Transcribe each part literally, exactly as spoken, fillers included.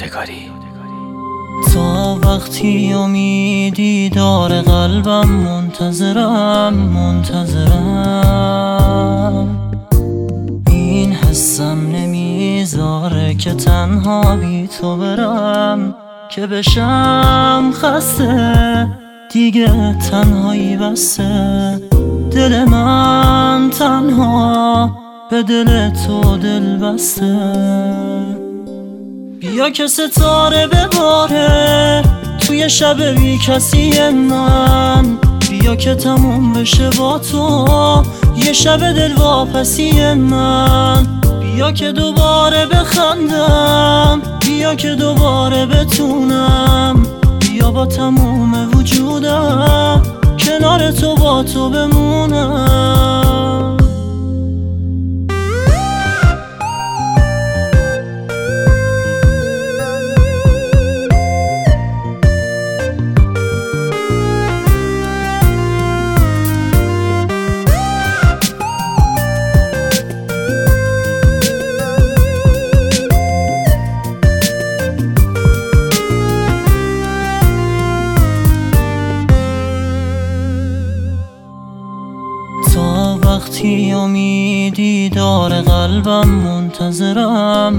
یادگاری. تا وقتی امیدی داره قلبم منتظرم منتظرم این حسم نمیذاره که تنها بی تو برم، که بشم خسته دیگه تنهایی بسته. دل من تنها به دل تو دل بسته. بیا که ستاره بباره توی شب بی کسی من، بیا که تموم بشه با تو یه شب دل واپسی من. بیا که دوباره بخندم، بیا که دوباره بتونم، بیا با تموم وجودم کنار تو با تو بمونم. وقتی امیدی داره قلبم منتظرم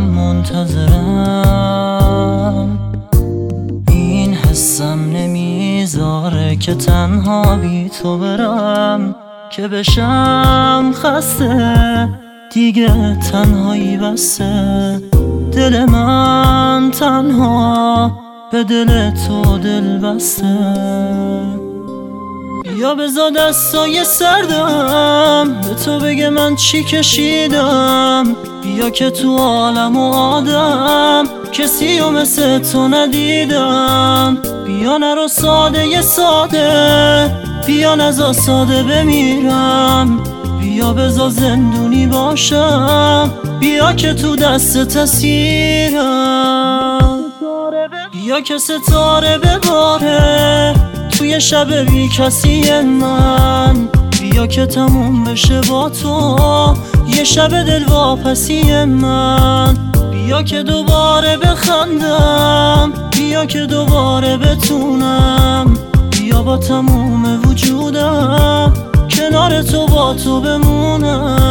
منتظرم این حسم نمیذاره که تنها بی تو برم، که بشم خسته دیگه تنهایی بسته. دل من تنها به دل تو دل بسته. بیا بزا دستای سردم به تو بگه من چی کشیدم. بیا که تو عالم و آدم کسی و مثل تو ندیدم. بیا نرو ساده یه ساده، بیا نزا ساده بمیرم. بیا بزا زندونی باشم، بیا که تو دست تسیرم. بیا که ستاره بباره توی شب بی کسی من، بیا که تموم بشه با تو یه شب دل واپسی من. بیا که دوباره بخندم، بیا که دوباره بتونم، بیا با تموم وجودم کنار تو با تو بمونم.